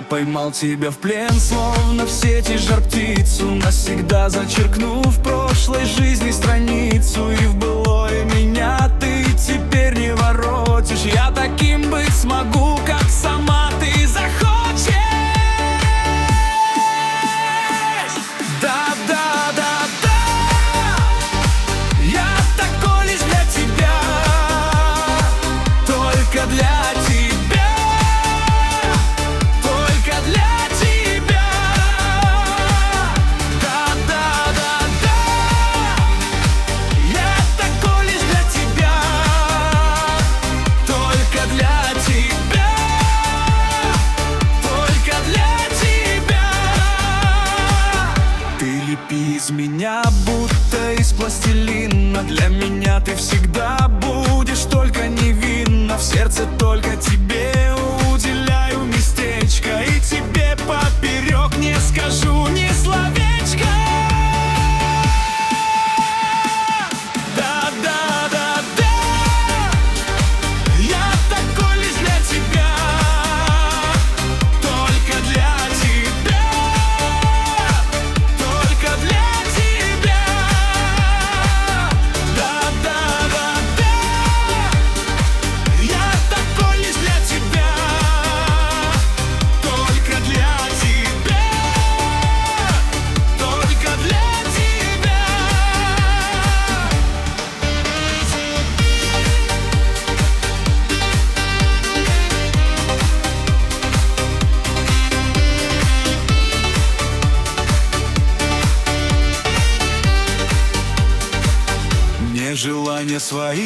поймал тебя в плен, словно в сети жар-птицу, навсегда зачеркнув прошлой жизни страницу. И в былое меня ты теперь не воротишь. Я таким быть смогу, как сама ты захочешь. Да-да-да-да, я такой лишь для тебя, только для тебя, только для тебя. Да-да-да-да, я такой лишь для тебя, только для тебя, только для тебя. Ты лепи из меня, будто из пластилина. Для меня ты всегда будешь только невинна. В сердце только тебе уделяю местечко, и тебе поперек не скажу ни словечка. Да-да-да-да, я такой лишь для тебя, только для тебя, только для тебя. Да-да-да-да, я такой лишь для тебя, только для тебя, только для тебя. Мне желания свои